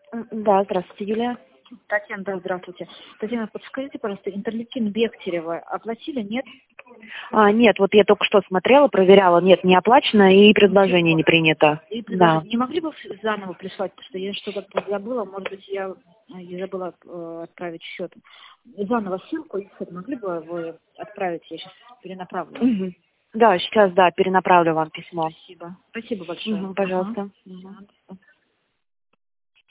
Да, здравствуйте, Юлия. Татьяна, да, здравствуйте. Татьяна, подскажите, пожалуйста, интерлейкин Бехтерева оплатили, нет? Нет, вот я только что смотрела, проверяла. Нет, не оплачено и предложение не принято. И Да. не могли бы заново прислать, потому что я что-то забыла, может быть, я забыла отправить счет. Заново ссылку, если могли бы вы отправить, я сейчас перенаправлю. Мгм. Да, сейчас, да, перенаправлю вам письмо. Спасибо. Спасибо большое. Пожалуйста. Ага.